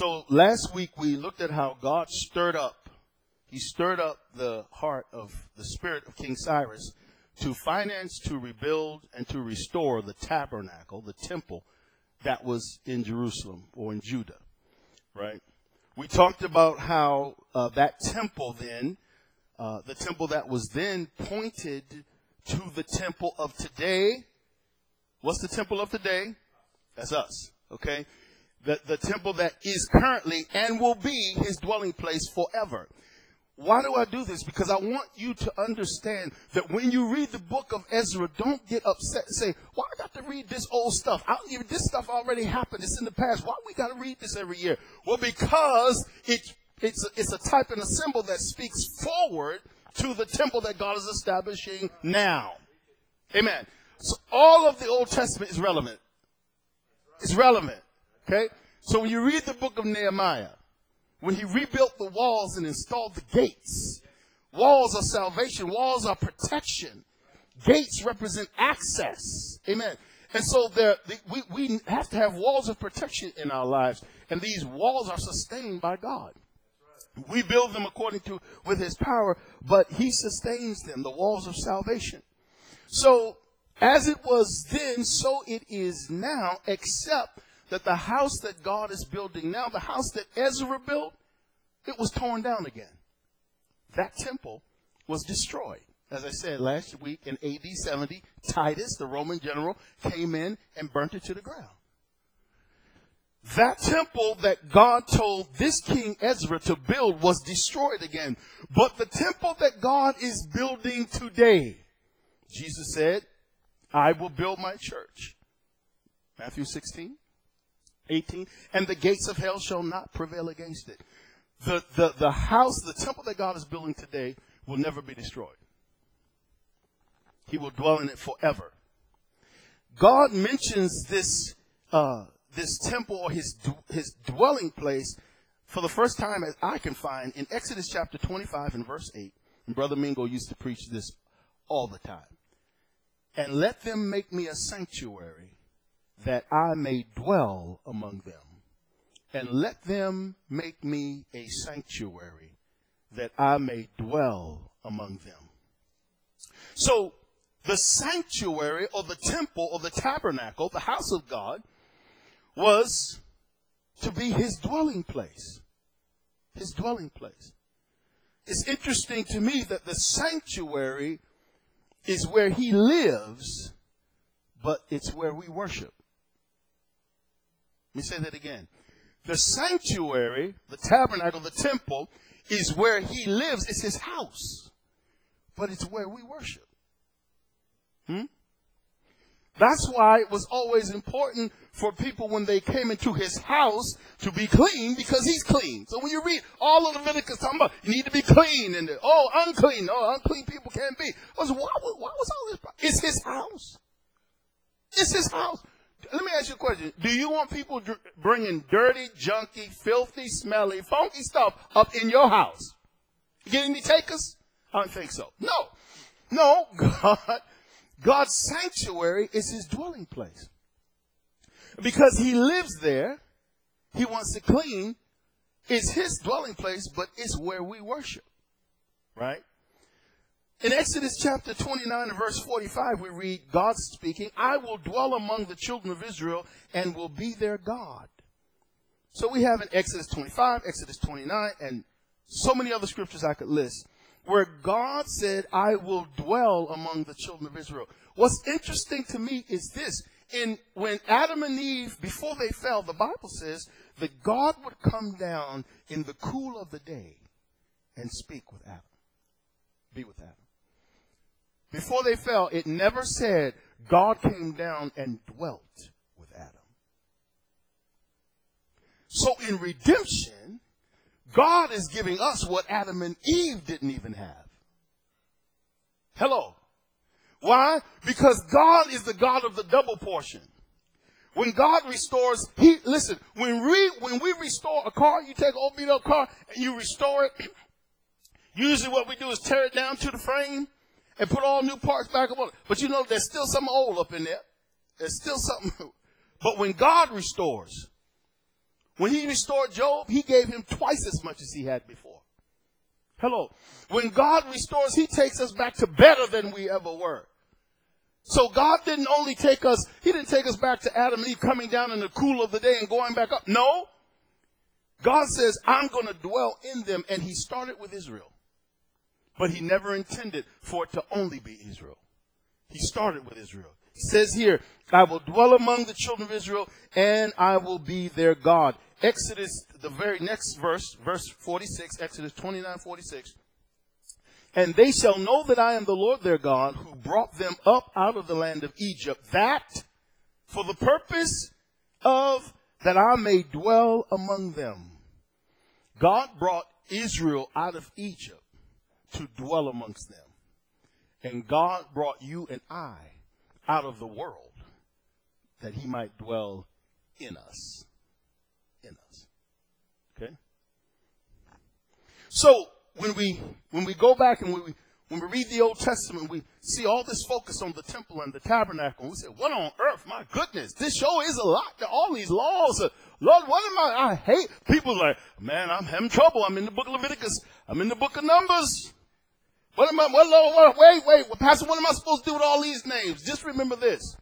So last week we looked at how God stirred up the heart of the spirit of King Cyrus to finance, to rebuild, and to restore the tabernacle, the temple that was in Jerusalem or in Judah, right? We talked about how that temple then, the temple that was then pointed to the temple of today. What's the temple of today? That's us, okay? The temple that is currently and will be his dwelling place forever. Why do I do this? Because I want you to understand that when you read the book of Ezra, don't get upset and say, why I got to read this old stuff? This stuff already happened. It's in the past. Why we got to read this every year? Well, because it's a type and a symbol that speaks forward to the temple that God is establishing now. Amen. So all of the Old Testament is relevant. It's relevant. Okay? So when you read the book of Nehemiah, when he rebuilt the walls and installed the gates, walls are salvation, walls are protection. Gates represent access. Amen. And so we have to have walls of protection in our lives. And these walls are sustained by God. We build them with his power, but he sustains them, the walls of salvation. So as it was then, so it is now, except that the house that God is building now, the house that Ezra built, it was torn down again. That temple was destroyed. As I said last week in AD 70, Titus, the Roman general, came in and burnt it to the ground. That temple that God told this king Ezra to build was destroyed again. But the temple that God is building today, Jesus said, I will build my church. Matthew 16. 18, and the gates of hell shall not prevail against it. The house, the temple that God is building today will never be destroyed. He will dwell in it forever. God mentions this temple or his dwelling place for the first time, as I can find, in Exodus chapter 25 and verse 8. And Brother Mingo used to preach this all the time. And let them make me a sanctuary, that I may dwell among them. And let them make me a sanctuary, that I may dwell among them. So the sanctuary or the temple or the tabernacle, the house of God, was to be his dwelling place. His dwelling place. It's interesting to me that the sanctuary is where he lives, but it's where we worship. Let me say that again. The sanctuary, the tabernacle, the temple, is where he lives. It's his house. But it's where we worship. That's why it was always important for people when they came into his house to be clean, because he's clean. So when you read all of Leviticus talking about you need to be clean and unclean. Oh, unclean people can't be. Why was all this? It's his house. It's his house. Let me ask you a question. Do you want people bringing dirty, junky, filthy, smelly, funky stuff up in your house? You get any takers? I don't think so. No, God's sanctuary is his dwelling place. Because he lives there, he wants to clean. It's his dwelling place, but it's where we worship. Right? In Exodus chapter 29 and verse 45, we read God speaking, I will dwell among the children of Israel and will be their God. So we have in Exodus 25, Exodus 29, and so many other scriptures I could list, where God said, I will dwell among the children of Israel. What's interesting to me is this. When Adam and Eve, before they fell, the Bible says that God would come down in the cool of the day and speak with Adam, be with Adam. Before they fell, it never said God came down and dwelt with Adam. So in redemption, God is giving us what Adam and Eve didn't even have. Hello. Why? Because God is the God of the double portion. When God restores, when we restore a car, you take an old beat up car and you restore it. Usually what we do is tear it down to the frame and put all new parts back up on it. But you know, there's still something old up in there. There's still something. But when God restores, When he restored Job, he gave him twice as much as he had before. Hello. When God restores, he takes us back to better than we ever were. So God didn't only take us, he didn't take us back to Adam and Eve coming down in the cool of the day and going back up. No. God says, I'm going to dwell in them. And he started with Israel. But he never intended for it to only be Israel. He started with Israel. He says here, I will dwell among the children of Israel and I will be their God. Exodus, the very next verse, verse 46, Exodus 29:46. And they shall know that I am the Lord their God who brought them up out of the land of Egypt, that for the purpose of that I may dwell among them. God brought Israel out of Egypt to dwell amongst them. And God brought you and I out of the world that he might dwell in us. In us. Okay? So, when we go back and when we read the Old Testament, we see all this focus on the temple and the tabernacle. And we say, what on earth? My goodness, this show is a lot. All these laws. Lord, what am I hate. People like, man, I'm having trouble. I'm in the book of Leviticus. I'm in the book of Numbers. What am I, wait, Pastor, what am I supposed to do with all these names? Just remember this.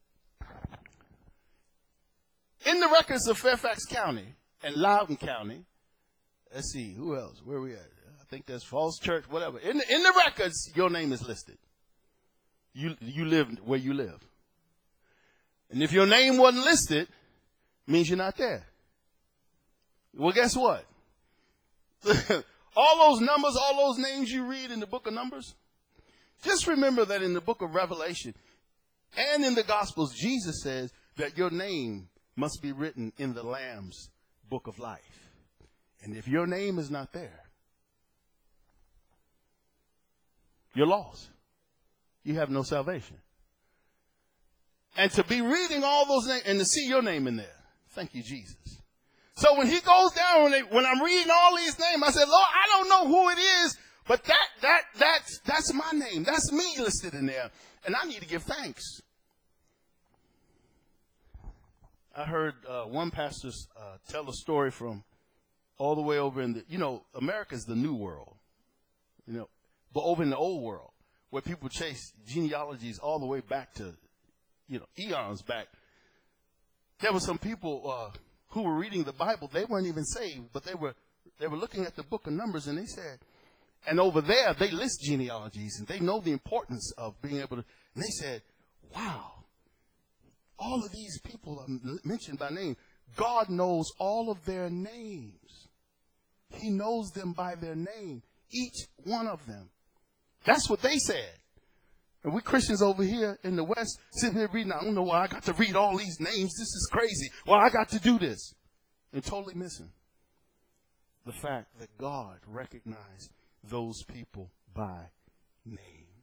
In the records of Fairfax County and Loudoun County, let's see, who else? Where are we at? I think there's Falls Church, whatever. In the records, your name is listed. You live where you live. And if your name wasn't listed, it means you're not there. Well, guess what? All those numbers, all those names you read in the book of Numbers, just remember that in the book of Revelation and in the Gospels, Jesus says that your name must be written in the Lamb's book of life. And if your name is not there, you're lost. You have no salvation. And to be reading all those names and to see your name in there, thank you, Jesus. So when he goes down, when I'm reading all these names, I said, Lord, I don't know who it is, but that's my name. That's me listed in there. And I need to give thanks. I heard one pastor tell a story from all the way over in the, America's the new world, but over in the old world where people chase genealogies all the way back to, eons back. There were some people who were reading the Bible. They weren't even saved, but they were looking at the book of Numbers, and they said, and over there they list genealogies, and they know the importance of being able to, and they said, wow, all of these people are mentioned by name. God knows all of their names. He knows them by their name, each one of them. That's what they said. And we Christians over here in the West sitting here reading, I don't know why I got to read all these names. This is crazy. Well, I got to do this. And totally missing the fact that God recognized those people by name.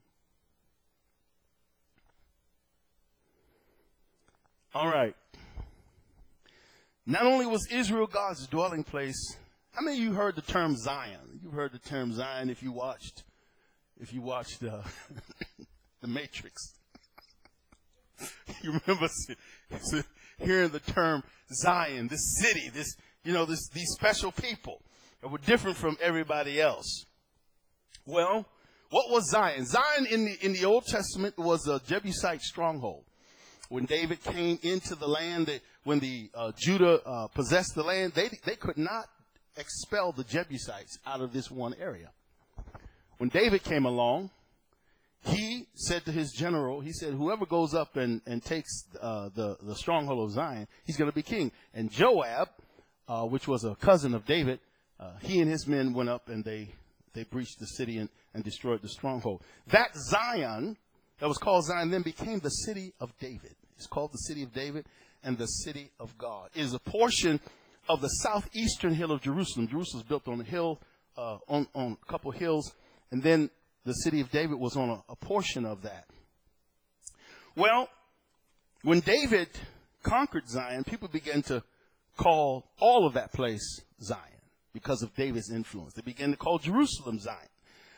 All right. Not only was Israel God's dwelling place, how many of you heard the term Zion? You've heard the term Zion if you watched the Matrix. You remember hearing the term Zion, this city, these special people that were different from everybody else. Well, what was Zion? Zion in the Old Testament was a Jebusite stronghold. When David came into the land, when the Judah possessed the land, they could not expel the Jebusites out of this one area. When David came along, he said to his general, he said, whoever goes up and takes the stronghold of Zion, he's going to be king. And Joab, which was a cousin of David, he and his men went up and they breached the city and destroyed the stronghold. That Zion, that was called Zion, then became the city of David. It's called the city of David and the city of God. It is a portion of the southeastern hill of Jerusalem. Jerusalem is built on a hill, on a couple hills, and then the city of David was on a portion of that. Well, when David conquered Zion, people began to call all of that place Zion because of David's influence. They began to call Jerusalem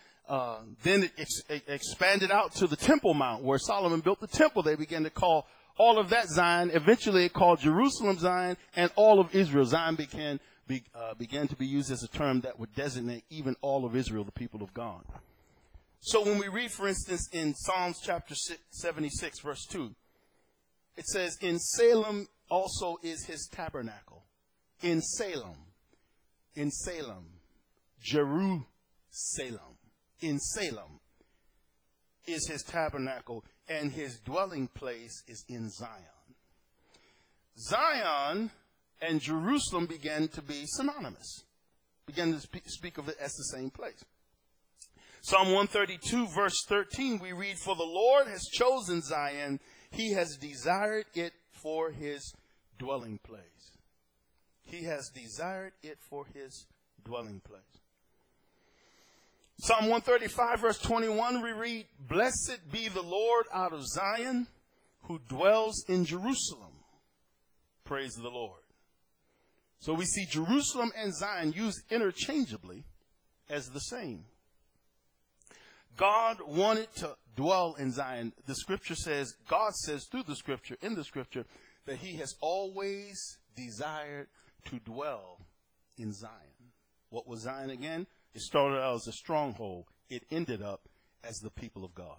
Zion. Then it expanded out to the Temple Mount where Solomon built the temple. They began to call all of that Zion, eventually it called Jerusalem Zion, and all of Israel. Zion began to be used as a term that would designate even all of Israel, the people of God. So when we read, for instance, in Psalms chapter 76, verse 2, it says, in Salem also is his tabernacle. In Salem, Jerusalem, in Salem is his tabernacle, and his dwelling place is in Zion. Zion and Jerusalem began to be synonymous, began to speak of it as the same place. Psalm 132, verse 13, we read, for the Lord has chosen Zion, he has desired it for his dwelling place. He has desired it for his dwelling place. Psalm 135, verse 21, we read, blessed be the Lord out of Zion, who dwells in Jerusalem. Praise the Lord. So we see Jerusalem and Zion used interchangeably as the same. God wanted to dwell in Zion. The scripture says, God says through the scripture, in the scripture, that he has always desired to dwell in Zion. What was Zion again? It started out as a stronghold. It ended up as the people of God.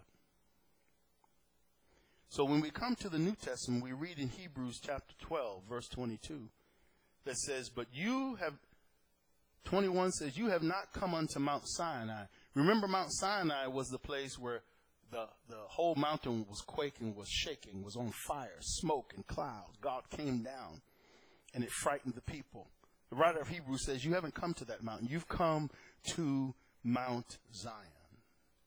So when we come to the New Testament, we read in Hebrews chapter 12, verse 22, that says, but you have, 21 says, you have not come unto Mount Sinai. Remember, Mount Sinai was the place where the whole mountain was quaking, was shaking, was on fire, smoke and clouds. God came down, and it frightened the people. The writer of Hebrews says, you haven't come to that mountain. You've come to Mount Zion,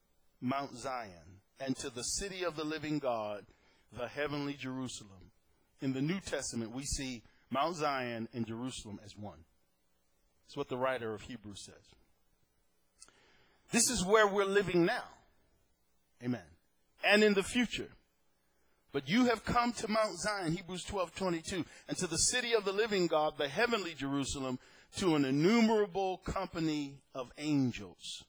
and to the city of the living God, the heavenly Jerusalem. In the New Testament, we see Mount Zion and Jerusalem as one. That's what the writer of Hebrews says. This is where we're living now. Amen. And in the future. But you have come to Mount Zion, Hebrews 12:22, and to the city of the living God, the heavenly Jerusalem, to an innumerable company of angels.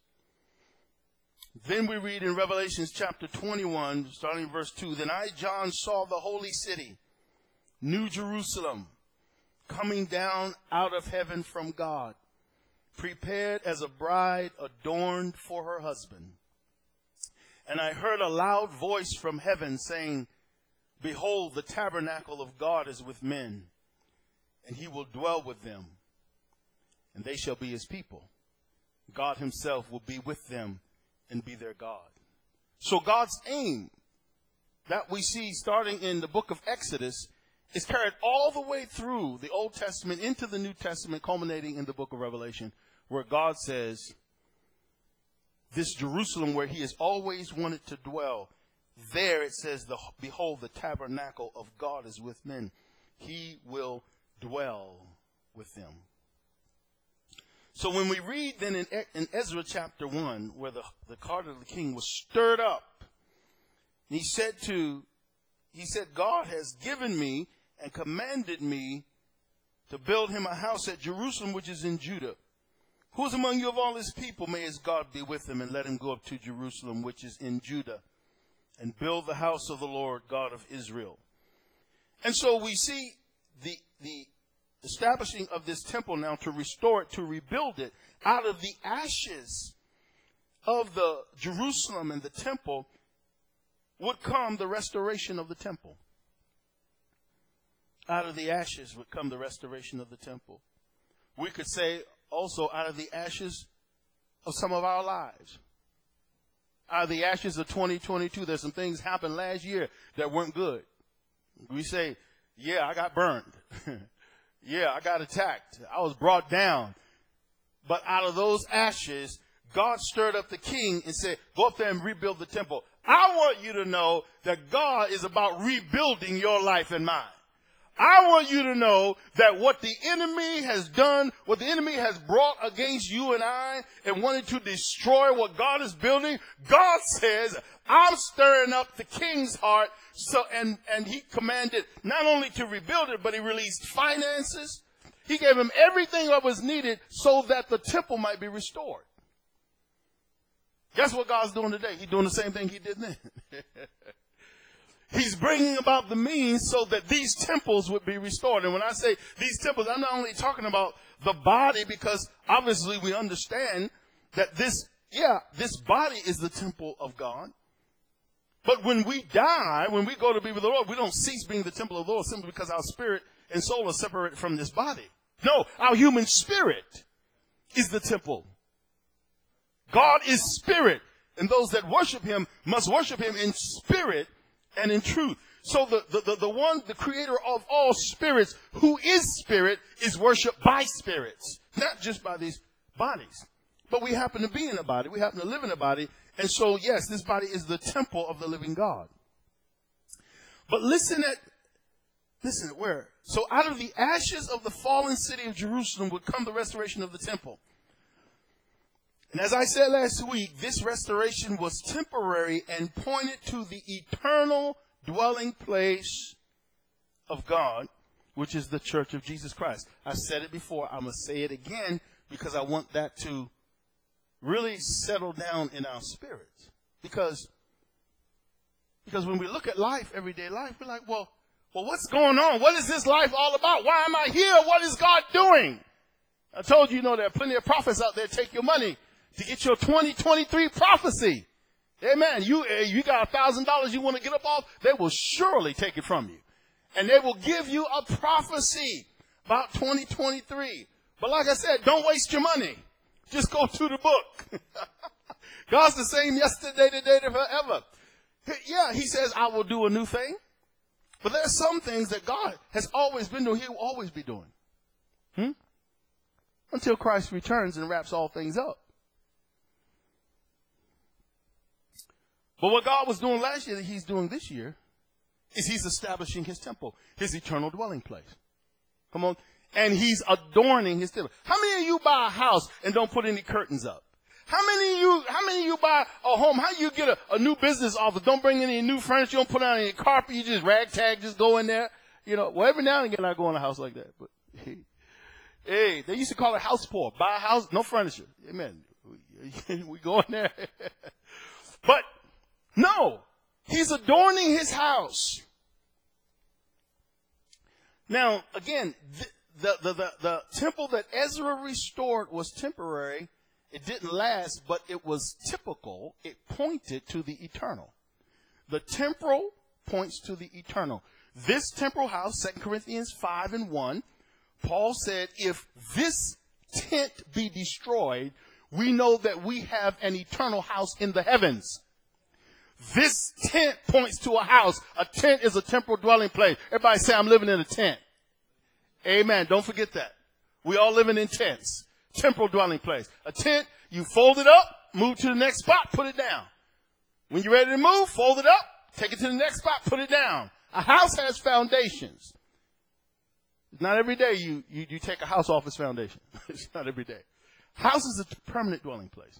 Then we read in Revelation chapter 21, starting verse 2, then I, John, saw the holy city, New Jerusalem, coming down out of heaven from God, prepared as a bride adorned for her husband. And I heard a loud voice from heaven saying, behold, the tabernacle of God is with men, and he will dwell with them, and they shall be his people. God himself will be with them and be their God. So God's aim that we see starting in the book of Exodus is carried all the way through the Old Testament into the New Testament, culminating in the book of Revelation, where God says, this Jerusalem where he has always wanted to dwell, there it says, behold, the tabernacle of God is with men. He will dwell with them. So when we read then in Ezra chapter 1, where the heart of the king was stirred up, and he said, God has given me and commanded me to build him a house at Jerusalem, which is in Judah. Who is among you of all his people? May his God be with him, and let him go up to Jerusalem, which is in Judah, and build the house of the Lord God of Israel. And so we see the establishing of this temple now, to restore it, to rebuild it. Out of the ashes of the Jerusalem and the temple would come the restoration of the temple. Out of the ashes would come the restoration of the temple. We could say also out of the ashes of some of our lives. Out of the ashes of 2022, there's some things happened last year that weren't good. We say, yeah, I got burned. Yeah, I got attacked. I was brought down. But out of those ashes, God stirred up the king and said, go up there and rebuild the temple. I want you to know that God is about rebuilding your life and mine. I want you to know that what the enemy has done, what the enemy has brought against you and I, and wanted to destroy what God is building, God says, I'm stirring up the king's heart. So, and he commanded not only to rebuild it, but he released finances. He gave him everything that was needed so that the temple might be restored. Guess what God's doing today? He's doing the same thing he did then. He's bringing about the means so that these temples would be restored. And when I say these temples, I'm not only talking about the body, because obviously we understand that this body is the temple of God. But when we die, when we go to be with the Lord, we don't cease being the temple of the Lord simply because our spirit and soul are separated from this body. No, our human spirit is the temple. God is spirit, and those that worship him must worship him in spirit and in truth. So the creator of all spirits, who is spirit, is worshiped by spirits, not just by these bodies. But we happen to be in a body. We happen to live in a body. And so, yes, this body is the temple of the living God. But listen at where. So out of the ashes of the fallen city of Jerusalem would come the restoration of the temple. And as I said last week, this restoration was temporary and pointed to the eternal dwelling place of God, which is the church of Jesus Christ. I said it before. I'm going to say it again because I want that to really settle down in our spirits. Because when we look at life, everyday life, we're like, well, what's going on? What is this life all about? Why am I here? What is God doing? I told you, there are plenty of prophets out there take your money to get your 2023 prophecy. Amen. You got $1,000 you want to get up off, they will surely take it from you. And they will give you a prophecy about 2023. But like I said, don't waste your money. Just go to the book. God's the same yesterday, today, and forever. Yeah, he says, I will do a new thing. But there's some things that God has always been doing, he will always be doing. Until Christ returns and wraps all things up. But what God was doing last year that he's doing this year is he's establishing his temple, his eternal dwelling place. Come on. And he's adorning his temple. How many of you buy a house and don't put any curtains up? How many of you buy a home? How do you get a new business office? Don't bring any new furniture. You don't put out any carpet. You just ragtag, just go in there. Well, every now and again I go in a house like that. But hey, they used to call it house poor. Buy a house, no furniture. Amen. We go in there. But no, he's adorning his house. Now, again, the temple that Ezra restored was temporary. It didn't last, but it was typical. It pointed to the eternal. The temporal points to the eternal. This temporal house, 2 Corinthians 5:1, Paul said, if this tent be destroyed, we know that we have an eternal house in the heavens. This tent points to a house. A tent is a temporal dwelling place. Everybody say, I'm living in a tent. Amen. Don't forget that. We all living in tents. Temporal dwelling place. A tent, you fold it up, move to the next spot, put it down. When you're ready to move, fold it up, take it to the next spot, put it down. A house has foundations. It's not every day you take a house off its foundation. It's not every day. House is a permanent dwelling place.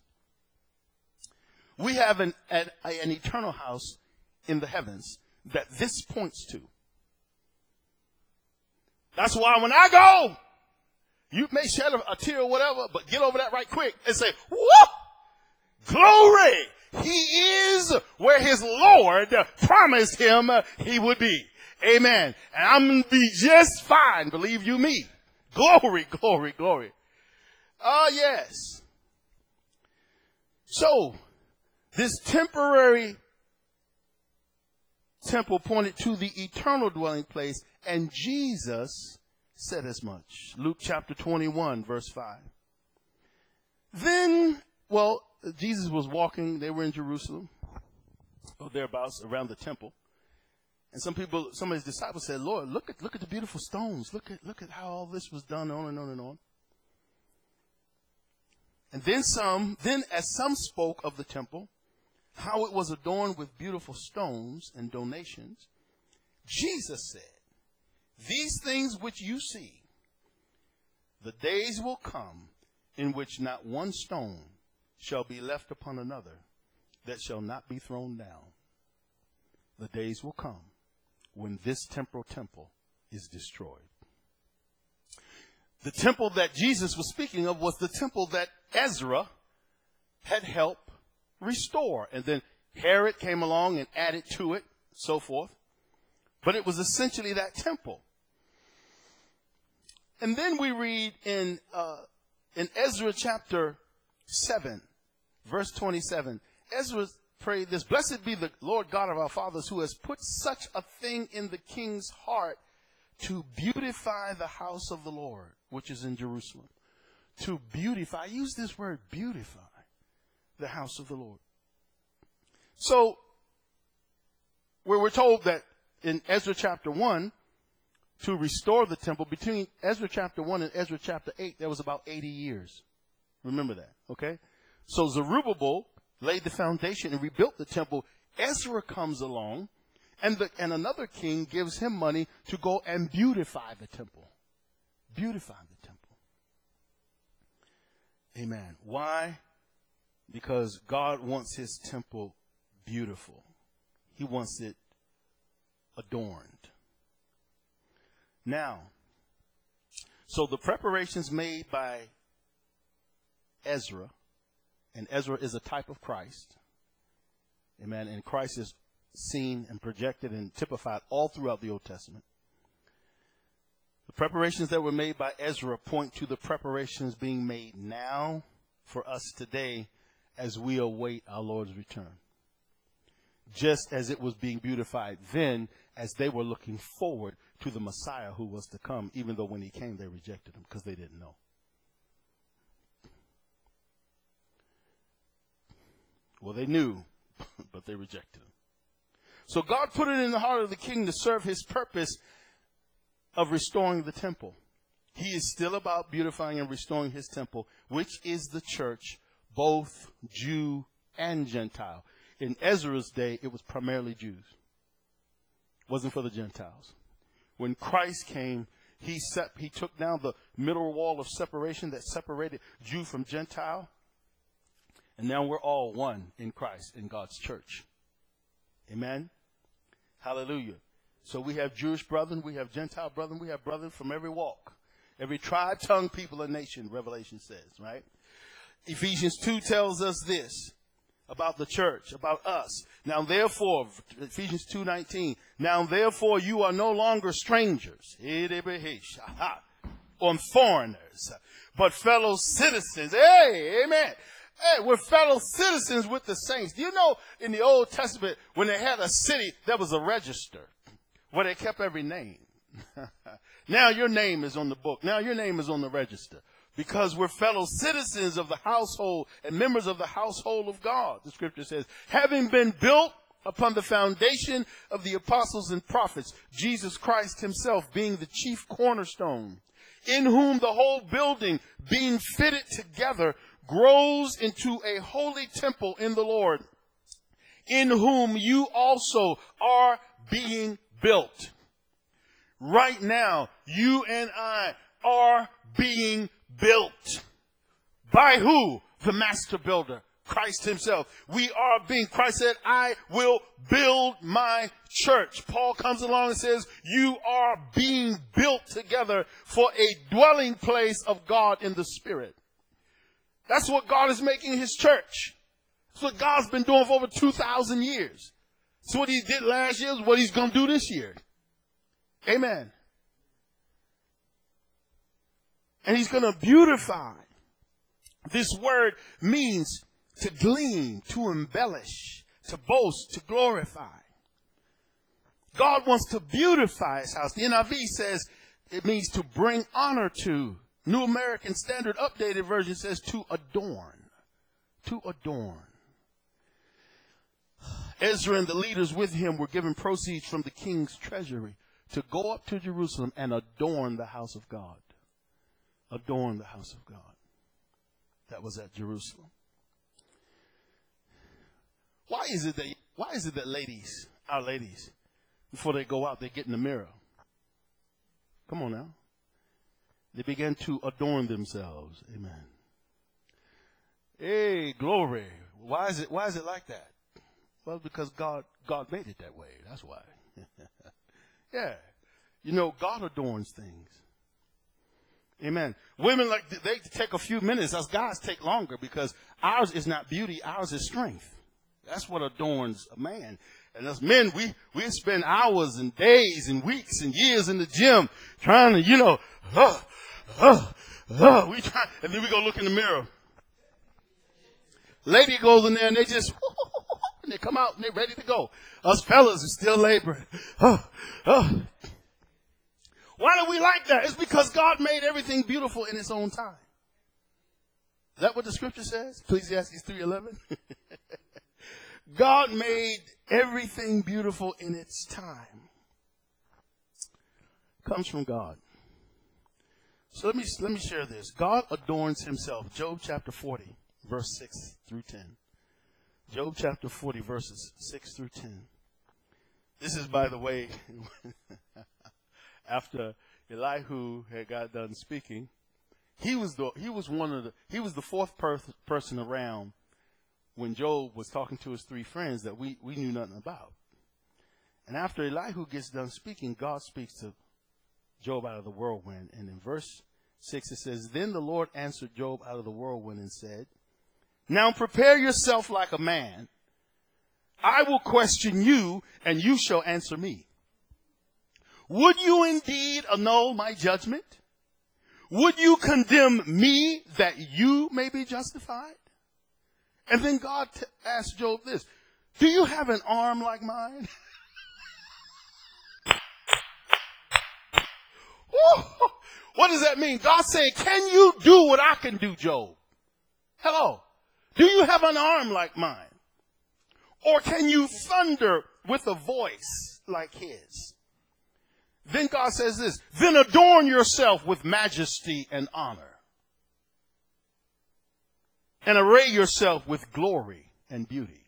We have an eternal house in the heavens that this points to. That's why when I go, you may shed a tear or whatever, but get over that right quick and say, whoa, glory. He is where his Lord promised him he would be. Amen. And I'm going to be just fine. Believe you me. Glory, glory, glory. Yes. So, this temporary temple pointed to the eternal dwelling place, and Jesus said as much. Luke chapter 21, verse 5. Then, Jesus was walking. They were in Jerusalem, or thereabouts, around the temple. And some of his disciples said, Lord, look at the beautiful stones. Look at how all this was done, on and on and on. And then as some spoke of the temple, how it was adorned with beautiful stones and donations, Jesus said, these things which you see, the days will come in which not one stone shall be left upon another that shall not be thrown down. The days will come when this temporal temple is destroyed. The temple that Jesus was speaking of was the temple that Ezra had helped restore. And then Herod came along and added to it, so forth. But it was essentially that temple. And then we read in Ezra chapter 7, verse 27, Ezra prayed this: "Blessed be the Lord God of our fathers, who has put such a thing in the king's heart to beautify the house of the Lord, which is in Jerusalem." To beautify. I use this word, beautify the house of the Lord. So, where we're told that in Ezra chapter 1, to restore the temple, between Ezra chapter 1 and Ezra chapter 8, there was about 80 years. Remember that, okay? So Zerubbabel laid the foundation and rebuilt the temple. Ezra comes along, and another king gives him money to go and beautify the temple. Beautify the temple. Amen. Why? Because God wants his temple beautiful. He wants it adorned. Now, so the preparations made by Ezra, and Ezra is a type of Christ. Amen. And Christ is seen and projected and typified all throughout the Old Testament. The preparations that were made by Ezra point to the preparations being made now for us today as we await our Lord's return. Just as it was being beautified then, as they were looking forward to the Messiah who was to come, even though when he came they rejected him because they didn't know. Well, they knew, but they rejected him. So God put it in the heart of the king to serve his purpose of restoring the temple. He is still about beautifying and restoring his temple, which is the church, both Jew and Gentile. In Ezra's day, it was primarily Jews. It wasn't for the Gentiles. When Christ came, he took down the middle wall of separation that separated Jew from Gentile. And now we're all one in Christ, in God's church. Amen? Hallelujah. So we have Jewish brethren, we have Gentile brethren, we have brethren from every walk, every tribe, tongue, people, and nation, Revelation says, right? Ephesians 2 tells us this about the church, about us. Now therefore, Ephesians 2:19, now therefore you are no longer strangers, or foreigners, but fellow citizens. Hey, amen. Hey, we're fellow citizens with the saints. Do you know in the Old Testament, when they had a city, there was a register where they kept every name. Now your name is on the book. Now your name is on the register. Because we're fellow citizens of the household and members of the household of God. The scripture says, having been built upon the foundation of the apostles and prophets, Jesus Christ himself being the chief cornerstone, in whom the whole building being fitted together grows into a holy temple in the Lord, in whom you also are being built. Right now, you and I are being built. By who? The master builder, Christ himself. We are being, Christ said, I will build my church. Paul comes along and says, you are being built together for a dwelling place of God in the Spirit. That's what God is making his church. That's what God's been doing for over 2,000 years. It's what he did last year, is what he's going to do this year. Amen. And he's going to beautify. This word means to gleam, to embellish, to boast, to glorify. God wants to beautify his house. The NIV says it means to bring honor to. New American Standard Updated Version says to adorn. To adorn. Ezra and the leaders with him were given proceeds from the king's treasury to go up to Jerusalem and adorn the house of God. Adorn the house of God. That was at Jerusalem. Why is it that ladies, our ladies, before they go out, they get in the mirror? Come on now. They began to adorn themselves. Amen. Hey, glory. Why is it like that? Well, because God made it that way. That's why. Yeah. You know, God adorns things. Amen. Women, they take a few minutes. Us guys take longer because ours is not beauty. Ours is strength. That's what adorns a man. And us men, we spend hours and days and weeks and years in the gym trying to, we try, and then we go look in the mirror. Lady goes in there and they just, and they come out and they're ready to go. Us fellas are still laboring. Why do we like that? It's because God made everything beautiful in its own time. Is that what the scripture says? Ecclesiastes 3:11. God made everything beautiful in its time. Comes from God. So let me share this. God adorns himself. Job chapter 40, verse 6 through 10. Job chapter 40, verses 6 through 10. This is, by the way, after Elihu had got done speaking, he was the fourth person around when Job was talking to his three friends that we knew nothing about. And after Elihu gets done speaking, God speaks to Job out of the whirlwind. And in verse 6 it says, Then the Lord answered Job out of the whirlwind and said, Now prepare yourself like a man. I will question you, and you shall answer me. Would you indeed annul my judgment? Would you condemn me that you may be justified? And then God asked Job this, Do you have an arm like mine? What does that mean? God saying, can you do what I can do, Job? Hello. Do you have an arm like mine? Or can you thunder with a voice like his? Then God says this, Then adorn yourself with majesty and honor, and array yourself with glory and beauty.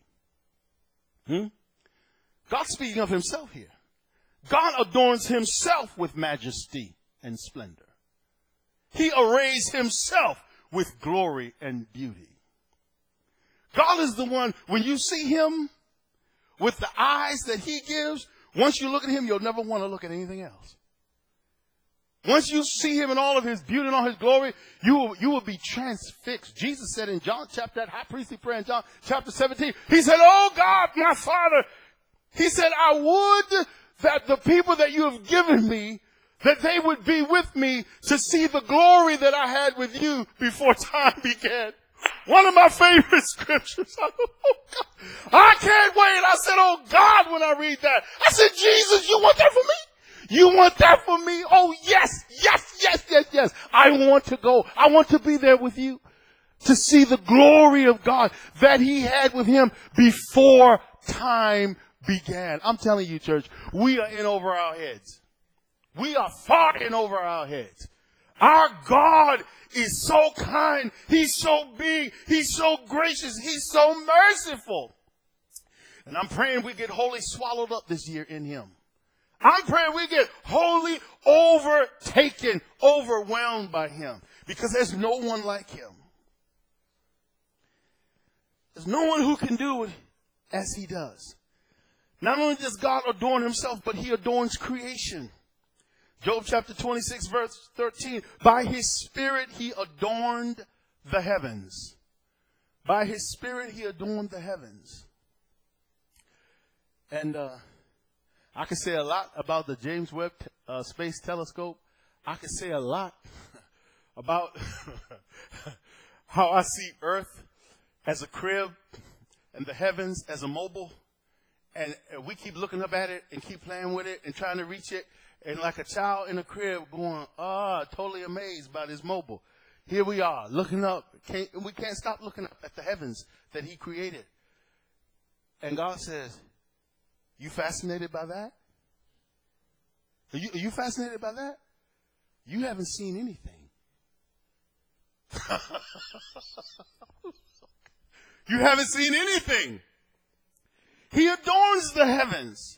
God's speaking of himself here. God adorns himself with majesty and splendor. He arrays himself with glory and beauty. God is the one, when you see him with the eyes that he gives, once you look at him, you'll never want to look at anything else. Once you see him in all of his beauty and all his glory, you will be transfixed. Jesus said in John chapter, that high priestly prayer in John chapter 17, he said, Oh God, my Father, he said, I would that the people that you have given me, that they would be with me to see the glory that I had with you before time began. One of my favorite scriptures. I can't wait. I said, oh God, when I read that, I said, Jesus, you want that for me? You want that for me? Oh yes, yes, yes, yes, yes. I want to go. I want to be there with you to see the glory of God that he had with him before time began. I'm telling you, church, we are in over our heads. We are far in over our heads. Our God is so kind. He's so big. He's so gracious. He's so merciful. And I'm praying we get wholly swallowed up this year in him. I'm praying we get wholly overtaken, overwhelmed by him. Because there's no one like him. There's no one who can do it as he does. Not only does God adorn himself, but he adorns creation. Job chapter 26, verse 13. By his Spirit he adorned the heavens. By his Spirit he adorned the heavens. And I could say a lot about the James Webb Space Telescope. I could say a lot about how I see Earth as a crib and the heavens as a mobile. And we keep looking up at it and keep playing with it and trying to reach it. And like a child in a crib going, totally amazed by this mobile. Here we are looking up. We can't stop looking up at the heavens that he created. And God says, you fascinated by that? Are you fascinated by that? You haven't seen anything. You haven't seen anything. He adorns the heavens.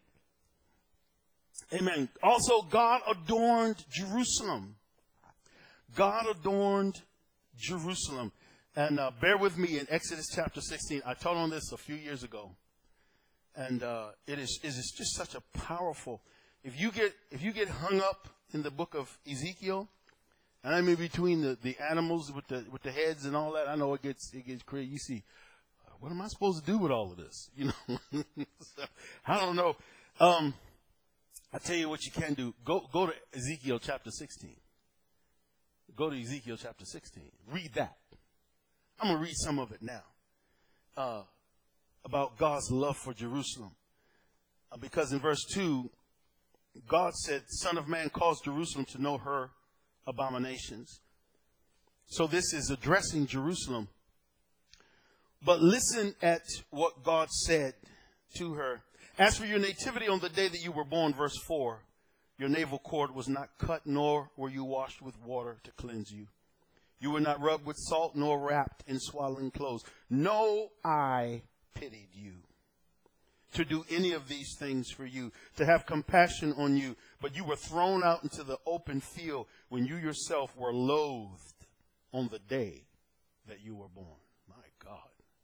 Amen. Also, God adorned Jerusalem. God adorned Jerusalem. And bear with me in Exodus chapter 16. I taught on this a few years ago. And it is just such a powerful. If you get hung up in the book of Ezekiel, and I mean between the animals with the heads and all that, I know it gets crazy. You see what am I supposed to do with all of this? You know, so, I don't know. I tell you what you can do. Go to Ezekiel chapter 16. Go to Ezekiel chapter 16. Read that. I'm going to read some of it now about God's love for Jerusalem. Because in verse 2, God said, Son of man, cause Jerusalem to know her abominations. So this is addressing Jerusalem. But listen at what God said to her. As for your nativity on the day that you were born, verse 4, your navel cord was not cut, nor were you washed with water to cleanse you. You were not rubbed with salt, nor wrapped in swaddling clothes. No eye pitied you to do any of these things for you, to have compassion on you. But you were thrown out into the open field when you yourself were loathed on the day that you were born. My God.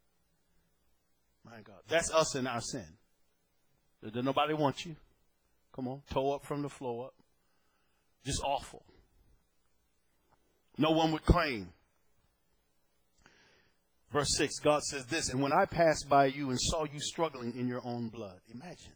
My God. That's us in our sin. Did nobody want you? Come on. Toe up from the floor up. Just awful. No one would claim. Verse 6, God says this, and when I passed by you and saw you struggling in your own blood. Imagine.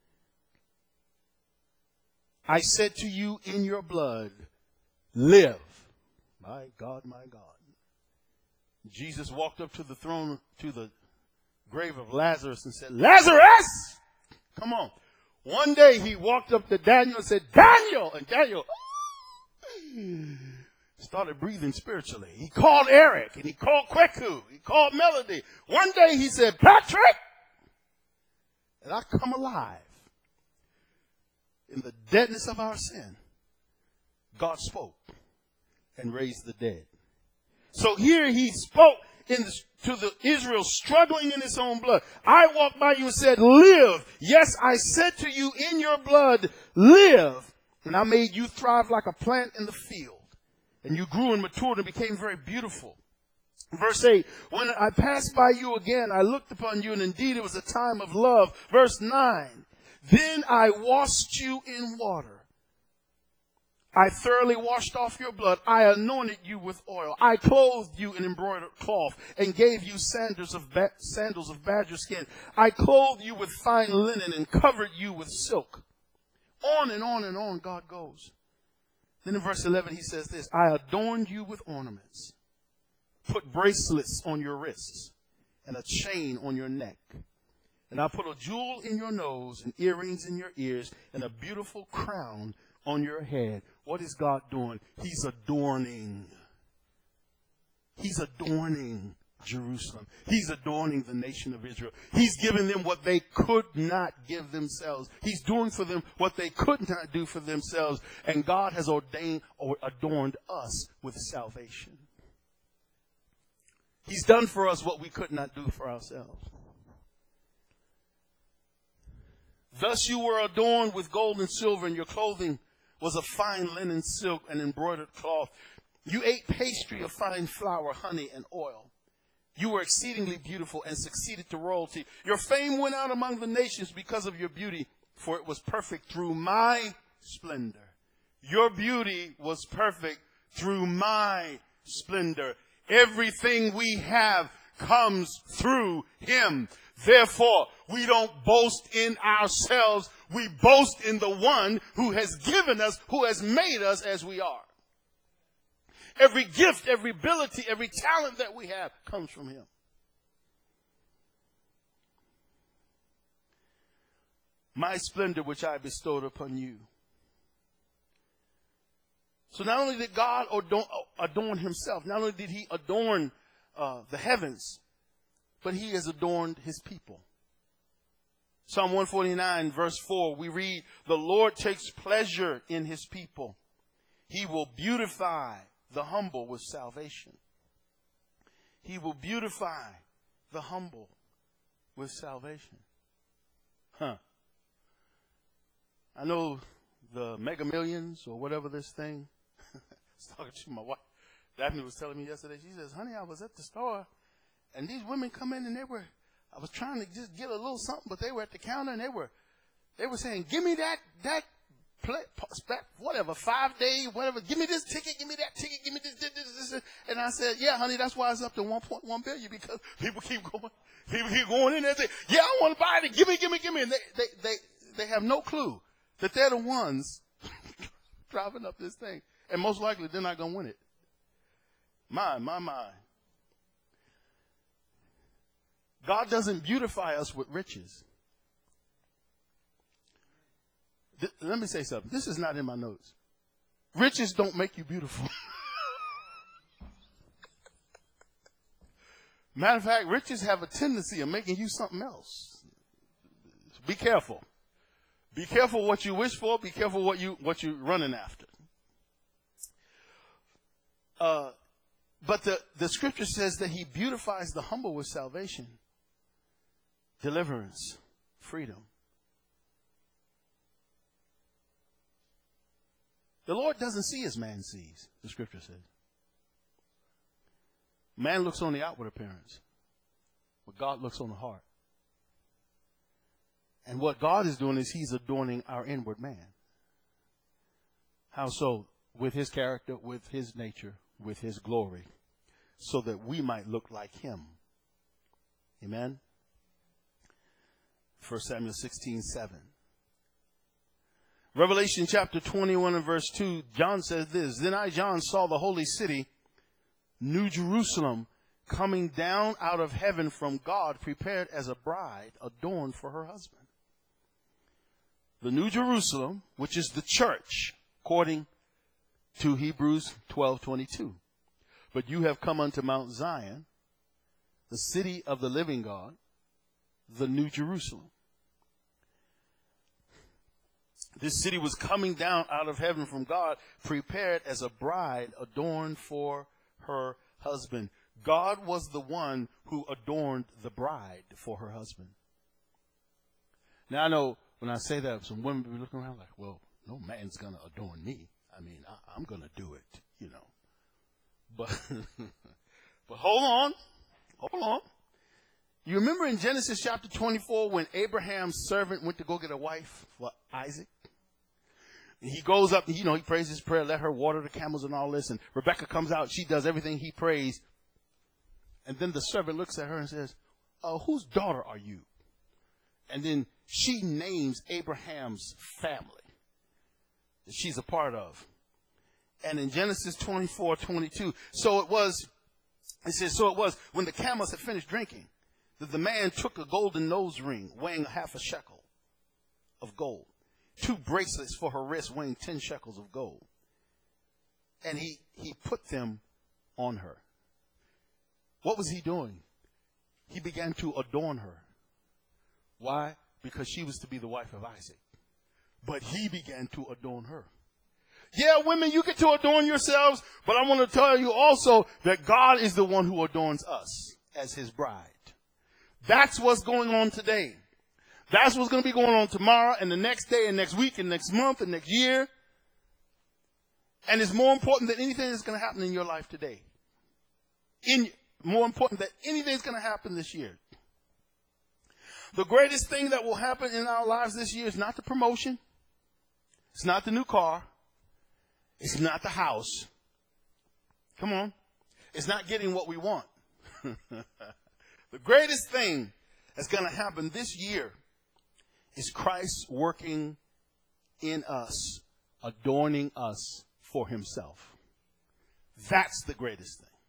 I said to you in your blood, live. My God, my God. Jesus walked up to the throne, to the grave of Lazarus and said, Lazarus! Come on. One day he walked up to Daniel and said, Daniel! And Daniel started breathing spiritually. He called Eric and he called Kweku. He called Melody. One day he said, Patrick! And I come alive. In the deadness of our sin, God spoke and raised the dead. So here he spoke to the Israel struggling in his own blood. I walked by you and said, live. Yes, I said to you in your blood, live. And I made you thrive like a plant in the field. And you grew and matured and became very beautiful. Verse 8, when I passed by you again, I looked upon you, and indeed it was a time of love. Verse 9, then I washed you in water. I thoroughly washed off your blood. I anointed you with oil. I clothed you in embroidered cloth and gave you sandals of badger skin. I clothed you with fine linen and covered you with silk. On and on and on God goes. Then in verse 11 he says this, I adorned you with ornaments, put bracelets on your wrists and a chain on your neck. And I put a jewel in your nose and earrings in your ears and a beautiful crown on your head. What is God doing? He's adorning. He's adorning Jerusalem. He's adorning the nation of Israel. He's giving them what they could not give themselves. He's doing for them what they could not do for themselves. And God has ordained or adorned us with salvation. He's done for us what we could not do for ourselves. Thus you were adorned with gold and silver, and your clothing was of fine linen, silk, and embroidered cloth. You ate pastry of fine flour, honey, and oil. You were exceedingly beautiful and succeeded to royalty. Your fame went out among the nations because of your beauty, for it was perfect through my splendor. Your beauty was perfect through my splendor. Everything we have comes through him. Therefore, we don't boast in ourselves. We boast in the one who has given us, who has made us as we are. Every gift, every ability, every talent that we have comes from him. My splendor which I bestowed upon you. So not only did God adorn himself, not only did he adorn the heavens, but he has adorned his people. Psalm 149 verse 4, we read, the Lord takes pleasure in his people. He will beautify the humble with salvation. He will beautify the humble with salvation. I know the Mega Millions or whatever this thing. I was talking to my wife. Daphne was telling me yesterday, she says, honey, I was at the store and these women come in and I was trying to just get a little something, but they were at the counter and they were saying, give me that whatever, 5 days, whatever. Give me this ticket, give me that ticket, give me this. And I said, yeah, honey, that's why it's up to 1.1 billion, because people keep going in there and say, yeah, I want to buy it. Give me. And they have no clue that they're the ones driving up this thing. And most likely they're not going to win it. My. God doesn't beautify us with riches. Let me say something. This is not in my notes. Riches don't make you beautiful. Matter of fact, riches have a tendency of making you something else. Be careful. Be careful what you wish for. Be careful what you're running after. But the scripture says that he beautifies the humble with salvation, deliverance, freedom. The Lord doesn't see as man sees, the scripture says. Man looks on the outward appearance, but God looks on the heart. And what God is doing is he's adorning our inward man. How so? With his character, with his nature, with his glory, so that we might look like him. Amen? 1 Samuel 16:7. Revelation chapter 21 and verse 2, John says this, then I, John, saw the holy city, New Jerusalem, coming down out of heaven from God, prepared as a bride adorned for her husband. The New Jerusalem, which is the church, according to Hebrews 12:22. But you have come unto Mount Zion, the city of the living God, the New Jerusalem. This city was coming down out of heaven from God, prepared as a bride adorned for her husband. God was the one who adorned the bride for her husband. Now, I know when I say that, some women will be looking around like, well, no man's going to adorn me. I mean, I'm going to do it, you know. But hold on. You remember in Genesis chapter 24 when Abraham's servant went to go get a wife for Isaac? And he goes up, he prays his prayer, let her water the camels and all this. And Rebecca comes out, she does everything he prays. And then the servant looks at her and says, whose daughter are you? And then she names Abraham's family that she's a part of. And in Genesis 24:22, so it was when the camels had finished drinking, that the man took a golden nose ring weighing half a shekel of gold, 2 bracelets for her wrist weighing 10 shekels of gold. And he put them on her. What was he doing? He began to adorn her. Why? Because she was to be the wife of Isaac. But he began to adorn her. Yeah, women, you get to adorn yourselves, but I want to tell you also that God is the one who adorns us as his bride. That's what's going on today. That's what's going to be going on tomorrow and the next day and next week and next month and next year. And it's more important than anything that's going to happen in your life today. More important than anything that's going to happen this year. The greatest thing that will happen in our lives this year is not the promotion. It's not the new car. It's not the house. Come on. It's not getting what we want. The greatest thing that's going to happen this year is Christ working in us, adorning us for himself. That's the greatest thing.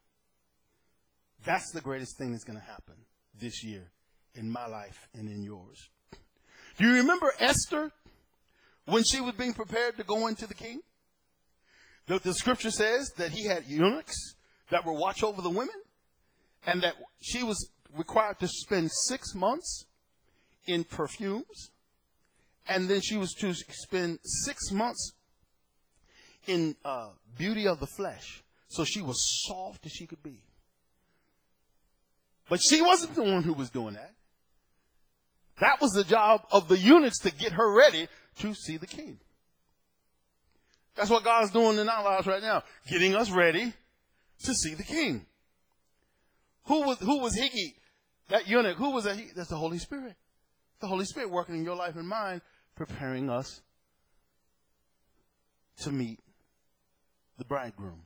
That's the greatest thing that's going to happen this year in my life and in yours. Do you remember Esther when she was being prepared to go into the king? The scripture says that he had eunuchs that would watch over the women, and that she was required to spend 6 months in perfumes, and then she was to spend 6 months in beauty of the flesh. So she was soft as she could be. But she wasn't the one who was doing that. That was the job of the eunuchs to get her ready to see the king. That's what God's doing in our lives right now, getting us ready to see the king. Who was Higgy, that eunuch? Who was that? That's the Holy Spirit. The Holy Spirit working in your life and mine, preparing us to meet the bridegroom.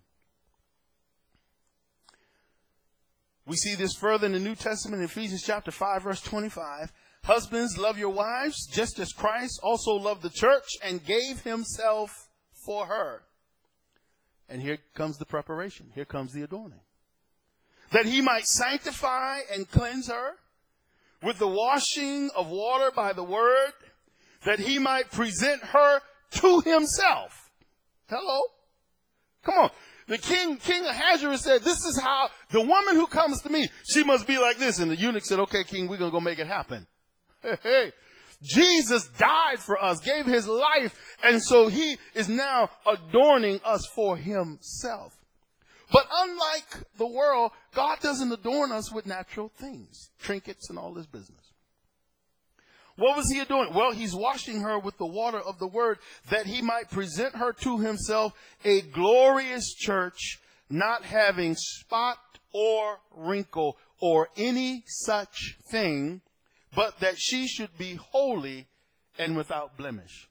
We see this further in the New Testament in Ephesians chapter 5, verse 25. Husbands, love your wives, just as Christ also loved the church and gave himself for her. And here comes the preparation. Here comes the adorning. That he might sanctify and cleanse her with the washing of water by the word, that he might present her to himself. Hello? Come on. The king Ahasuerus said, this is how the woman who comes to me, she must be like this. And the eunuch said, okay, king, we're going to go make it happen. Hey, Jesus died for us, gave his life. And so he is now adorning us for himself. But unlike the world, God doesn't adorn us with natural things, trinkets and all this business. What was he doing? Well, he's washing her with the water of the word that he might present her to himself a glorious church, not having spot or wrinkle or any such thing, but that she should be holy and without blemish.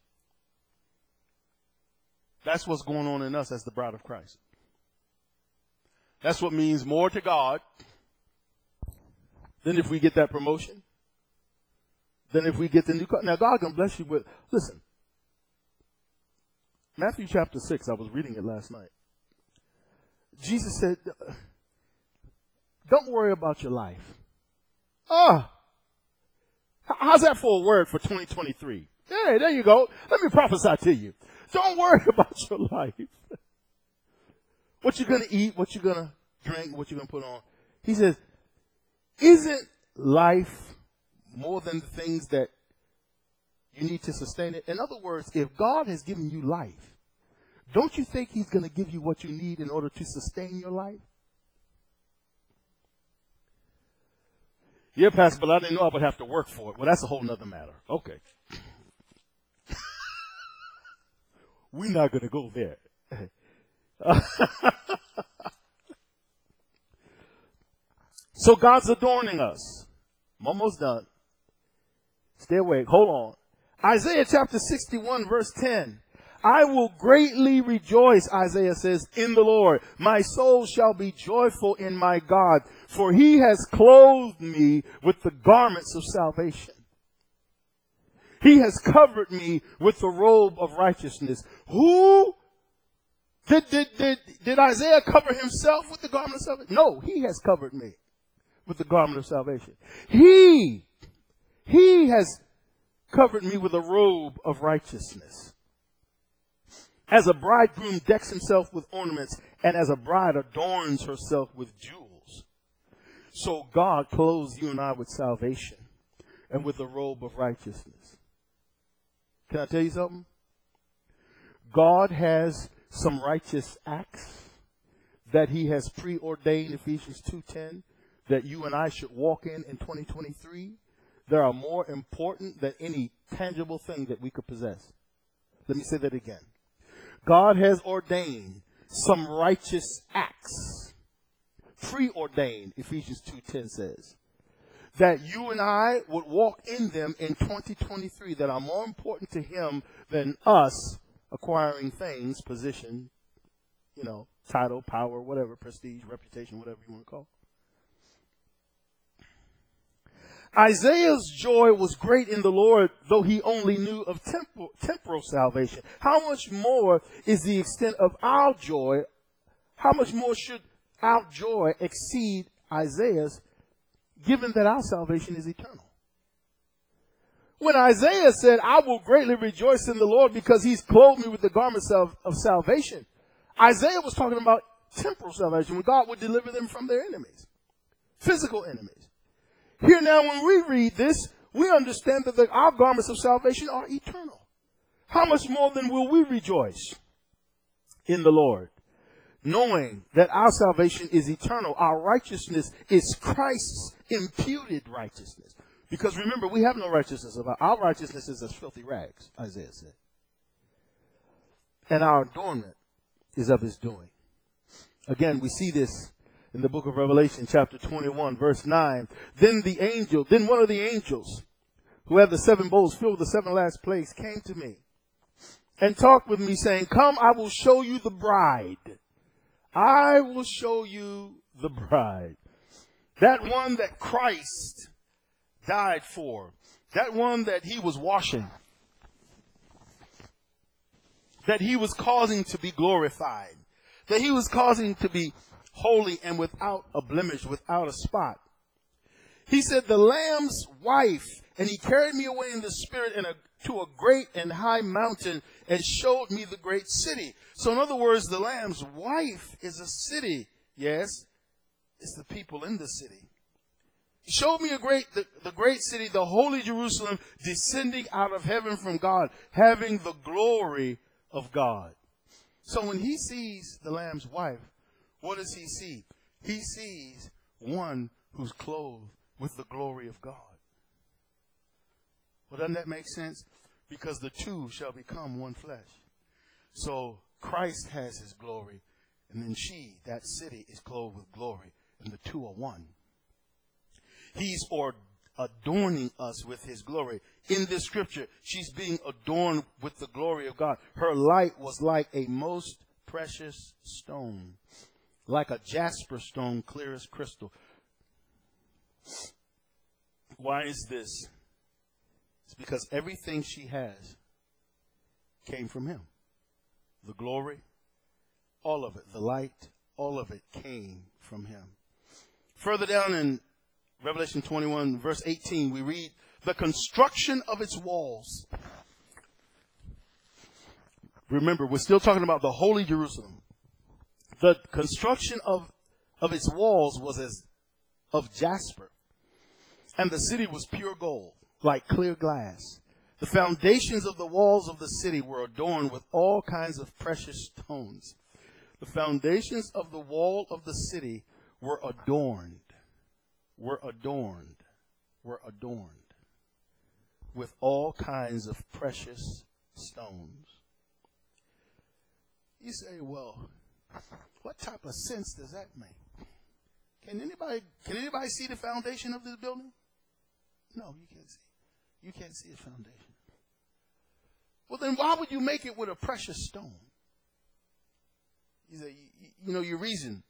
That's what's going on in us as the bride of Christ. That's what means more to God than if we get that promotion. Than if we get the new car. Now, God can bless you with, listen, Matthew chapter 6, I was reading it last night. Jesus said, don't worry about your life. How's that for a word for 2023? Hey, there you go. Let me prophesy to you. Don't worry about your life. What you're going to eat, what you're going to drink, what you're going to put on. He says, isn't life more than the things that you need to sustain it? In other words, if God has given you life, don't you think he's going to give you what you need in order to sustain your life? Yeah, Pastor, but I didn't know I would have to work for it. Well, that's a whole nother matter. Okay. We're not going to go there. So God's adorning us. I'm almost done. Stay awake. Hold on. Isaiah chapter 61 verse 10. I will greatly rejoice, Isaiah says, in the Lord. My soul shall be joyful in my God, for he has clothed me with the garments of salvation. He has covered me with the robe of righteousness. Who? Did Isaiah cover himself with the garment of salvation? No, he has covered me with the garment of salvation. He has covered me with a robe of righteousness. As a bridegroom decks himself with ornaments, and as a bride adorns herself with jewels, so God clothes you and I with salvation and with the robe of righteousness. Can I tell you something? God has some righteous acts that he has preordained, Ephesians 2:10, that you and I should walk in 2023. There are more important than any tangible thing that we could possess. Let me say that again. God has ordained some righteous acts, preordained, Ephesians 2:10 says, that you and I would walk in them in 2023 that are more important to him than us acquiring things, position, title, power, whatever, prestige, reputation, whatever you want to call it. Isaiah's joy was great in the Lord, though he only knew of temporal salvation. How much more is the extent of our joy? How much more should our joy exceed Isaiah's, given that our salvation is eternal? When Isaiah said, I will greatly rejoice in the Lord because he's clothed me with the garments of salvation, Isaiah was talking about temporal salvation, when God would deliver them from their enemies, physical enemies. Here now, when we read this, we understand that our garments of salvation are eternal. How much more then will we rejoice in the Lord, knowing that our salvation is eternal? Our righteousness is Christ's imputed righteousness. Because remember, we have no righteousness of our righteousness is as filthy rags, Isaiah said. And our adornment is of his doing. Again, we see this in the book of Revelation, chapter 21, verse 9. Then one of the angels who had the seven bowls filled with the seven last plagues came to me and talked with me, saying, "Come, I will show you the bride. I will show you the bride." That one that Christ died for. That one that he was washing. That he was causing to be glorified. That he was causing to be holy and without a blemish, without a spot. He said, "The Lamb's wife," and he carried me away in the spirit to a great and high mountain and showed me the great city. So in other words, the Lamb's wife is a city. Yes, it's the people in the city. He showed me the great city, the holy Jerusalem, descending out of heaven from God, having the glory of God. So when he sees the Lamb's wife, what does he see? He sees one who's clothed with the glory of God. Well, doesn't that make sense? Because the two shall become one flesh. So Christ has his glory, and then she, that city, is clothed with glory, and the two are one. He's adorning us with his glory. In this scripture, she's being adorned with the glory of God. Her light was like a most precious stone, like a jasper stone, clear as crystal. Why is this? It's because everything she has came from him. The glory, all of it, the light, all of it came from him. Further down in Revelation 21, verse 18, we read, "The construction of its walls." Remember, we're still talking about the holy Jerusalem. The construction of its walls was as of jasper, and the city was pure gold, like clear glass. The foundations of the walls of the city were adorned with all kinds of precious stones. The foundations of the wall of the city were adorned with all kinds of precious stones. You say, well, what type of sense does that make? Can anybody see the foundation of this building? No, you can't see. You can't see its foundation. Well, then why would you make it with a precious stone? You say, your reason.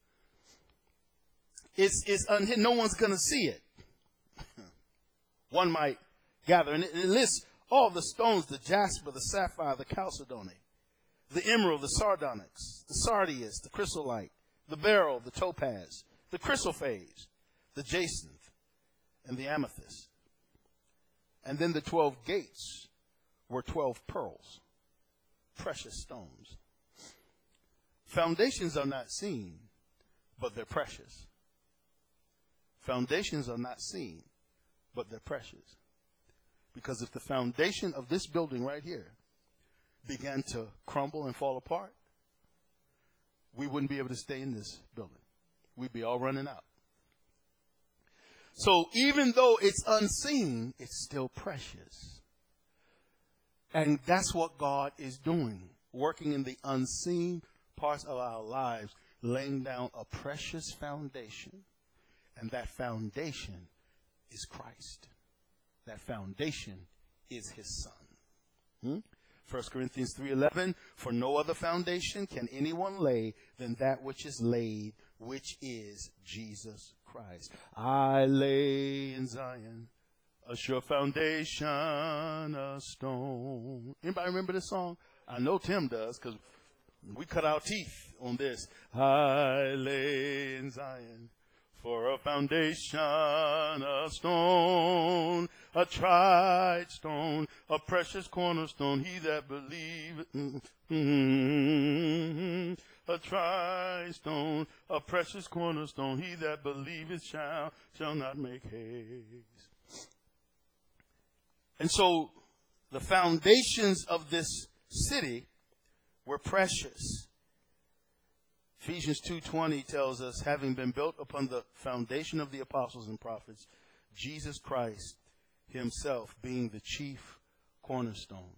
It's unhidden. No one's going to see it. One might gather. And it lists all the stones: the jasper, the sapphire, the chalcedony, the emerald, the sardonyx, the sardius, the chrysolite, the beryl, the topaz, the chrysoprase, the jacinth, and the amethyst. And then the 12 gates were 12 pearls, precious stones. Foundations are not seen, but they're precious. Foundations are not seen, but they're precious. Because if the foundation of this building right here began to crumble and fall apart, we wouldn't be able to stay in this building. We'd be all running out. So even though it's unseen, it's still precious. And that's what God is doing, working in the unseen parts of our lives, laying down a precious foundation. And that foundation is Christ. That foundation is his son. 1 Corinthians 3:11, "For no other foundation can anyone lay than that which is laid, which is Jesus Christ. I lay in Zion a sure foundation, a stone." Anybody remember this song? I know Tim does, because we cut our teeth on this. I lay in Zion for a foundation, a stone, a tried stone, a precious cornerstone. He that believeth, a tried stone, a precious cornerstone. He that believeth shall not make haste. And so the foundations of this city were precious. Ephesians 2:20 tells us, having been built upon the foundation of the apostles and prophets, Jesus Christ himself being the chief cornerstone.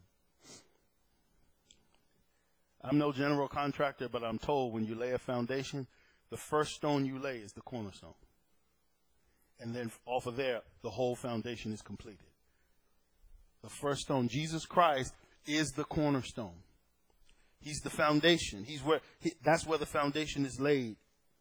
I'm no general contractor, but I'm told when you lay a foundation, the first stone you lay is the cornerstone. And then off of there, the whole foundation is completed. The first stone, Jesus Christ, is the cornerstone. He's the foundation. That's where the foundation is laid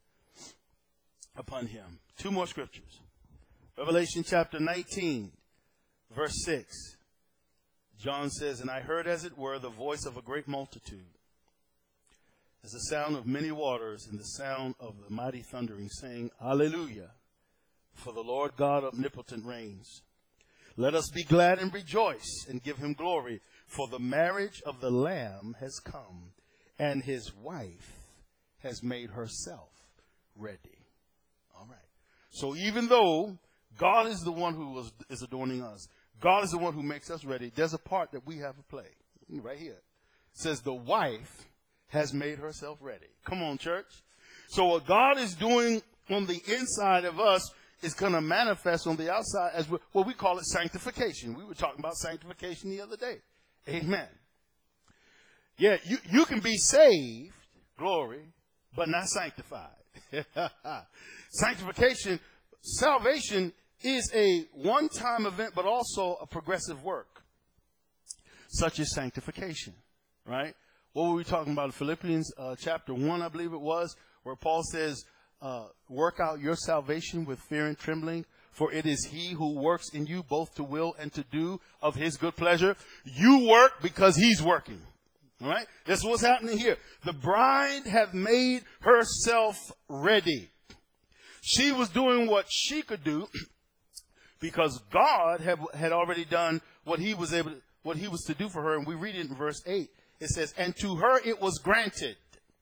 upon him. Two more scriptures. Revelation chapter 19, verse 6. John says, "And I heard as it were the voice of a great multitude, as the sound of many waters and the sound of the mighty thundering, saying, Hallelujah, for the Lord God omnipotent reigns. Let us be glad and rejoice and give him glory, for the marriage of the Lamb has come, and his wife has made herself ready." All right. So even though God is the one who is adorning us, God is the one who makes us ready, there's a part that we have to play. Right here. It says the wife has made herself ready. Come on, church. So what God is doing on the inside of us is going to manifest on the outside as what we call it sanctification. We were talking about sanctification the other day. Amen. Yeah, you can be saved, glory, but not sanctified. Sanctification, salvation is a one-time event, but also a progressive work, such as sanctification, right? What were we talking about in Philippians chapter 1, I believe it was, where Paul says, work out your salvation with fear and trembling, for it is he who works in you both to will and to do of his good pleasure. You work because he's working. All right? That's what's happening here. The bride hath made herself ready. She was doing what she could do because God had already done what he was to do for her. And we read it in verse 8. It says, "And to her it was granted."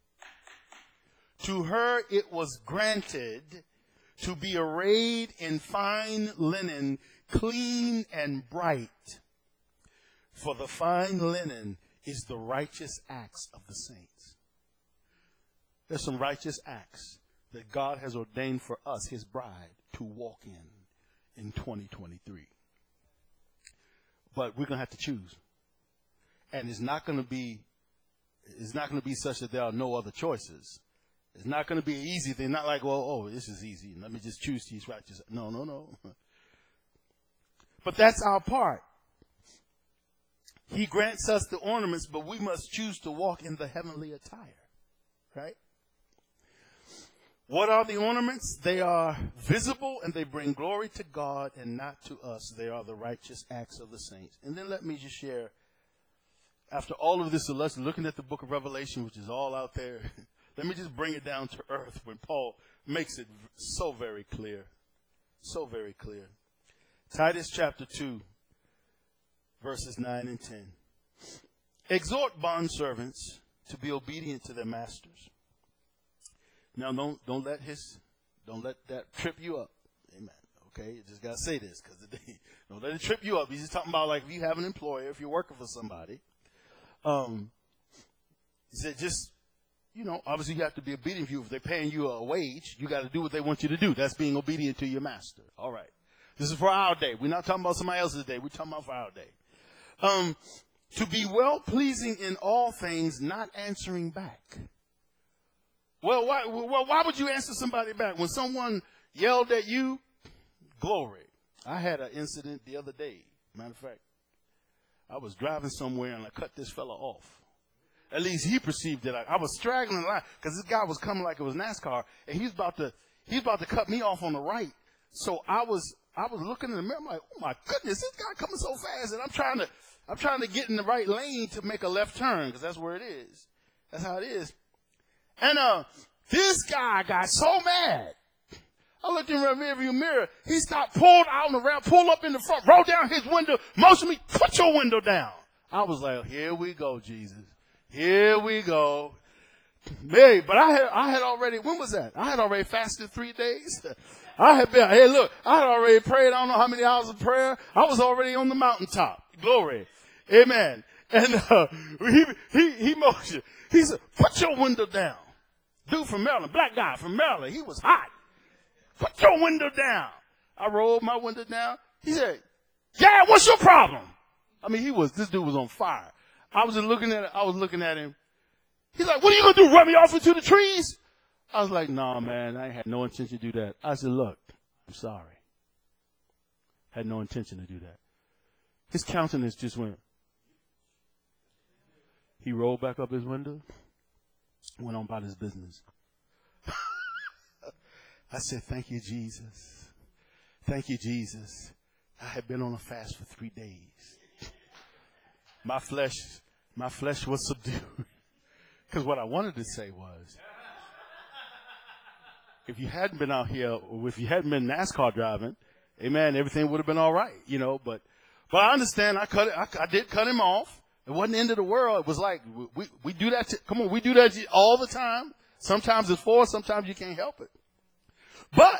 To her it was granted to be arrayed in fine linen, clean and bright. For the fine linen is the righteous acts of the saints. There's some righteous acts that God has ordained for us, his bride, to walk in 2023. But we're going to have to choose. And it's not going to be such that there are no other choices. It's not going to be easy. They're not like, well, this is easy. Let me just choose these righteous. No. But that's our part. He grants us the ornaments, but we must choose to walk in the heavenly attire. Right? What are the ornaments? They are visible and they bring glory to God and not to us. They are the righteous acts of the saints. And then let me just share, after all of this, looking at the book of Revelation, which is all out there, let me just bring it down to earth when Paul makes it so very clear. So very clear. Titus chapter 2, verses 9 and 10. "Exhort bondservants to be obedient to their masters." Now, don't let that trip you up. Amen. Okay, you just got to say this because don't let it trip you up. He's just talking about like if you have an employer, if you're working for somebody. He said just, obviously you have to be obedient. If they're paying you a wage, you got to do what they want you to do. That's being obedient to your master. All right. This is for our day. We're not talking about somebody else's day. We're talking about for our day. To be well-pleasing in all things, not answering back. Well, why would you answer somebody back? When someone yelled at you, glory. I had an incident the other day. Matter of fact, I was driving somewhere and I cut this fella off. At least he perceived that I was straggling the line because this guy was coming like it was NASCAR, and he was about to cut me off on the right. So I was looking in the mirror. I'm like, oh my goodness, this guy coming so fast, and I'm trying to get in the right lane to make a left turn because that's where it is. That's how it is. And this guy got so mad. I looked in the rearview mirror. He stopped, pulled out on the ramp, pulled up in the front, rolled down his window, motioned me, put your window down. I was like, here we go, Jesus. Here we go. Hey, but I had already, when was that? I had already fasted 3 days. I had already prayed. I don't know how many hours of prayer. I was already on the mountaintop. Glory. Amen. And he motioned. He said, put your window down. Dude from Maryland, black guy from Maryland. He was hot. Put your window down. I rolled my window down. He said, yeah, what's your problem? I mean, this dude was on fire. I was looking at him. He's like, what are you going to do, run me off into the trees? I was like, nah, man, I had no intention to do that. I said, look, I'm sorry. Had no intention to do that. His countenance just went. He rolled back up his window, went on about his business. I said, thank you, Jesus. Thank you, Jesus. I had been on a fast for 3 days. My flesh was subdued. Because what I wanted to say was, if you hadn't been out here, or if you hadn't been NASCAR driving, amen, everything would have been all right, you know. But I understand. I did cut him off. It wasn't the end of the world. It was like we do that. Come on, we do that all the time. Sometimes it's for, sometimes you can't help it. But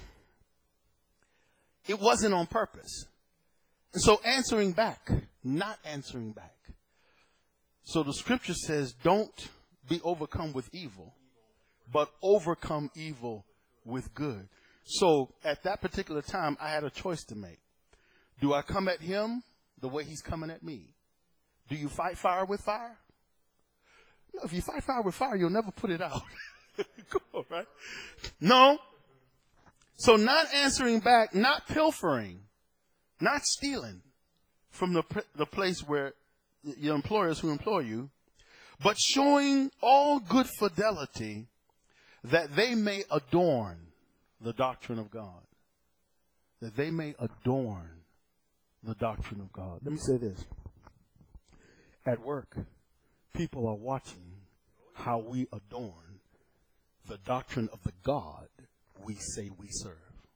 it wasn't on purpose. And so answering back, not answering back. So the scripture says, don't be overcome with evil, but overcome evil with good. So at that particular time, I had a choice to make. Do I come at him the way he's coming at me? Do you fight fire with fire? No, if you fight fire with fire, you'll never put it out. Come on, right? No. So not answering back, not pilfering, not stealing from the place where your employers who employ you, but showing all good fidelity that they may adorn the doctrine of God. That they may adorn the doctrine of God. Let me say this. At work, people are watching how we adorn the doctrine of the God we say we serve.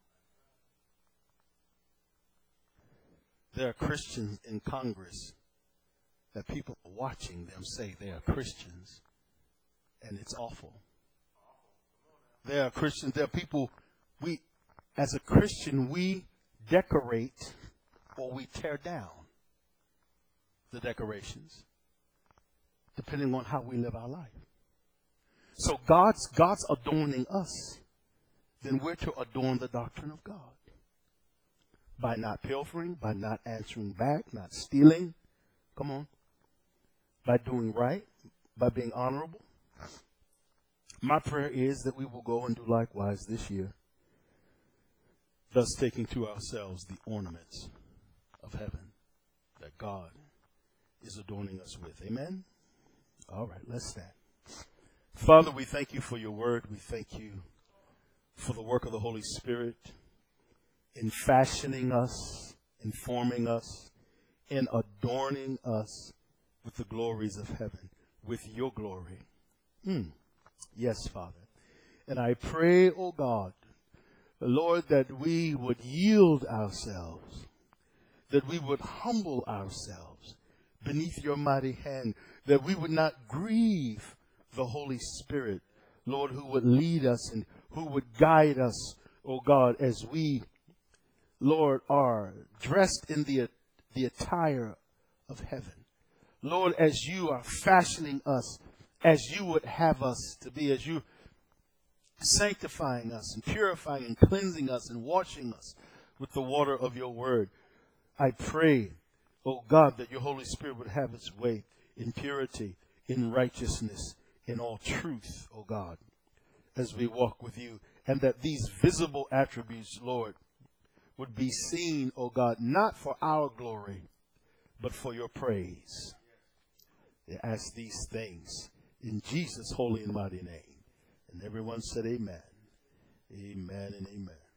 There are Christians in Congress that people are watching them say they are Christians, and it's awful. There are Christians, there are people, as a Christian, we decorate or we tear down the decorations, depending on how we live our life. So God's adorning us, then we're to adorn the doctrine of God. By not pilfering, by not answering back, not stealing, come on, by doing right, by being honorable. My prayer is that we will go and do likewise this year, thus taking to ourselves the ornaments of heaven that God is adorning us with. Amen? All right, let's stand. Father, we thank you for your word. We thank you for the work of the Holy Spirit in fashioning us, in forming us, in adorning us with the glories of heaven, with your glory. Yes, Father. And I pray, oh God, Lord, that we would yield ourselves, that we would humble ourselves beneath your mighty hand, that we would not grieve the Holy Spirit, Lord, who would lead us and who would guide us, oh God, as we, Lord, are dressed in the attire of heaven. Lord, as you are fashioning us, as you would have us to be, as you sanctifying us and purifying and cleansing us and washing us with the water of your word. I pray, oh God, that your Holy Spirit would have its way in purity, in righteousness, in all truth, oh God, as we walk with you, and that these visible attributes, Lord, would be seen, oh God, not for our glory, but for your praise. I ask these things in Jesus' holy and mighty name. And everyone said amen. Amen and amen.